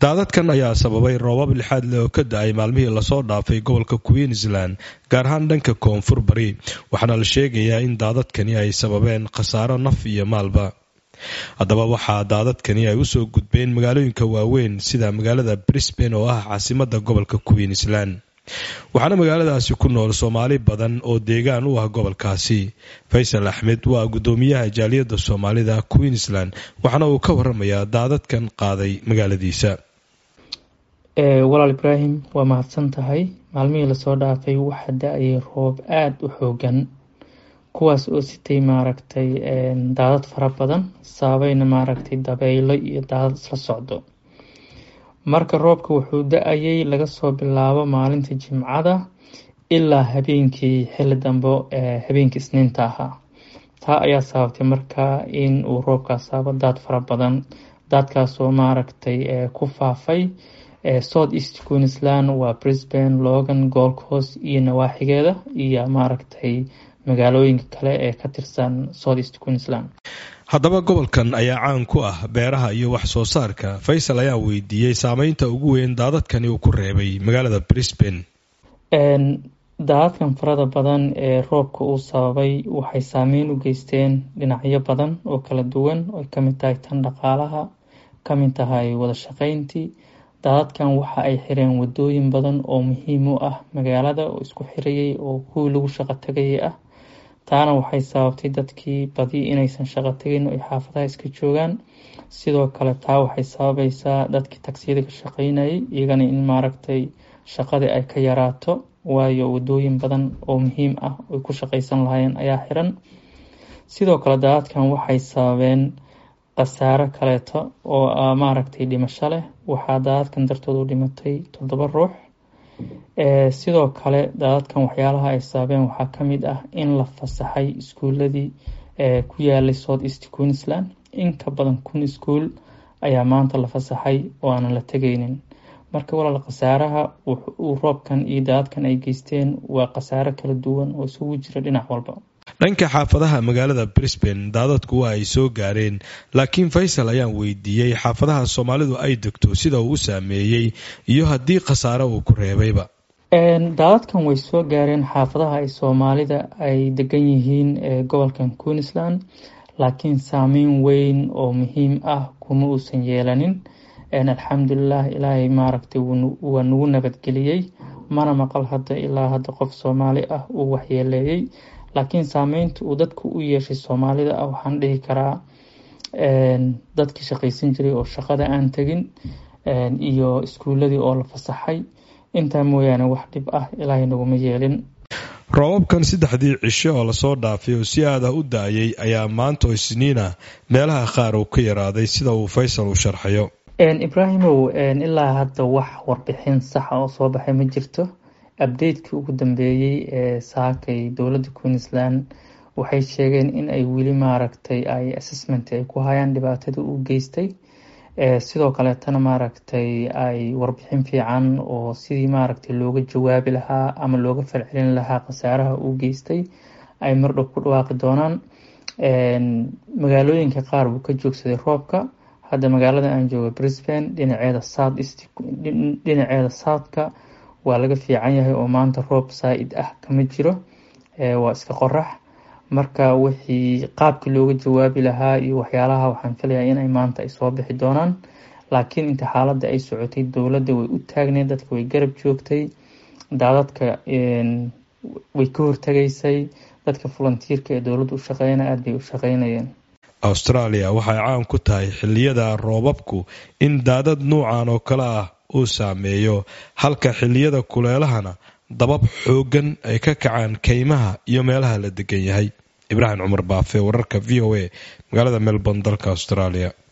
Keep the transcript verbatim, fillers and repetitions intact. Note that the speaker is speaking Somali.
daadadkan ayaa sababay roobab lixaad leh oo ka da'ay maalmihii lasoo dhaafay gobolka Queensland gaar ahaan dhanka koonfur bari waxaana la sheegayaa in daadadkani ay sababeen khasaaro naf iyo maalba. haddaba waxaa daadadkani ay usoo gudbeen magaalooyinka waaweyn sida magaalada Brisbane oo ah caasimadda gobolka Queensland. waxaana magaaladaasi ku nool Soomaali badan oo deegaan u ah gobolkaasi. Faysal Axmed waa gudoomiyaha jaaliyadda Soomaalida Queensland waxaana uu ka waramayaa daadadkan qaaday magaaladiisa. ee walaal Ibrahim waa mahadsan tahay. maalmihii la soo dhaafay waxa da'ay roob aad u xoogan kuwaas oo sitay maaragtay ee daadad fara badan saabayna maaragtay dabaylo iyo daadad isla socdo. marka roobka wuxuu da'ayay laga soo bilaabo maalinta Jimcada ilaa habeenkii xilli dambe ee habeenkii Isniinta ahaa. taa ayaa sababtay marka in uu roobkaas saabo daad fara badan daadkaas oo maaragtay ee ku faafay ee South East Queensland waa Brisbane, Logan, Gold Coast iyo nawaaxigeeda iyo maaragtay magaalooyinka kale ee ka tirsan South East Queensland. haddaba gobolkan ayaa caan ku ah beeraha iyo wax soo saarka. Faysal ayaa weydiiyey saameynta ugu weyn daadadkani uu ku reebay magaalada Brisbane. een daadadkan farada badan ee roobka uu sababay waxay saameyn u geysteen dhinacyo badan oo kala duwan oo ka mid tahay tan dhaqaalaha, ka mid tahay wada shaqayntii. daadadkan waxa ay xireen wadooyin badan oo muhiim u ah magaalada oo isku xirayay oo kuwii lagu shaqo tagayay ah. taana waxay sababtay dadkii badi inaysan shaqo tagin oo xaafadaha iska joogaan. sidoo kale taa waxay sababaysaa dadkii taksiyada ka shaqeynayay iyagana in maaragtay shaqadii ay ka yaraato waayo wadooyin badan oo muhiim ah oo ku shaqeysan lahaayeen ayaa xiran. sidoo kale daadadkan waxay sababeen khasaare kaleeto oo maaragtay dhimasho leh. waxaa daadadkan dartood u dhimatay toddoba ruux. ee sidoo kale daadadkan waxyaalaha ay sababeen waxaa ka mid ah in la fasaxay iskuuladii ee ku yaalay South East Queensland. in ka badan kun iskuul ayaa maanta la fasaxay oo aan la tegaynin. marka walaal khasaaraha uu roobkan iyo daadadkan ay geysteen waa khasaare kala duwan oo isugu jira dhinac walba. dhanka xaafadaha magaalada Brisbane daadadku waa ay soo gaareen laakiin Faysal ayaan weydiiyey xaafadaha Soomaalidu ay degto sida uu u saameeyay iyo haddii khasaare uu ku reebayba. een daadadkan way soo gaareen xaafadaha ay Soomaalida ay degan yihiin ee gobolkan Queensland laakiin saameyn weyn oo muhiim ah kuma uusan yeelanin. een alxamdulillah ilaahay maaragtay wuu nagu nabadgeliyay mana maqal hadda ilaa hadda qof Soomaali ah uu waxyeeleeyay. laakiin saameynta uu dadku u yeeshay Soomaalida ah waxaan dhihi karaa een dadkii shaqaysan jiray oo shaqada aan tagin een iyo iskuuladii oo la fasaxay intaa mooyaane wax dhib ah ilaahay naguma yeelin. roobabkan saddexdii cisho oo lasoo dhaafay oo si aad ah u da'ayay ayaa maanta oo Isniina meelaha qaar uu ka yaraaday sida uu Faysal u sharxayo. een Ibraahimow een ilaa hadda wax warbixin sax ah oo soo baxay ma jirto. update-kii ugu dambeeyay ee saakay dowladda Queensland waxay sheegeen in ay weli maaragtay ay assessment ay ku hayaan dhibaatada uu geystay. ee sidoo kale tan maaragtay ay warbixin fiican oo sidii maaragtay looga jawaabi lahaa ama looga falcelin lahaa khasaaraha uu geystay ay mardhow ku dhawaaqi doonaan. een magaalooyinka qaar buu ka joogsaday roobka. hadda magaalada aan joogo Brisbane dhinaceeda South East dhinaceeda South-ka waa laga fiican yahay oo maanta roob saaid ah kama jiro. ee waa iska qorax. marka wixii qaabkii looga jawaabi lahaa iyo waxyaalaha waxaan filayaa in ay maanta ay soo bixi doonaan. laakiin inta xaaladda ay socotay dowladda way u taagneed dadka way garab joogtay. daadadka een way ka hortagaysay dadka volunteerka ee dowladda u shaqeynaya aad bay u shaqeynayeen. Australia waxay caan ku tahay xilliyada roobabku in daadad nuucan oo kale ah uu saameeyo halka xilliyada kuleelahana dabab xoogan ay ka kacaan kaymaha iyo meelaha la degan yahay. Ibrahim Cumar Baafe, wararka V O A, magaalada Melbourne, dalka Australia.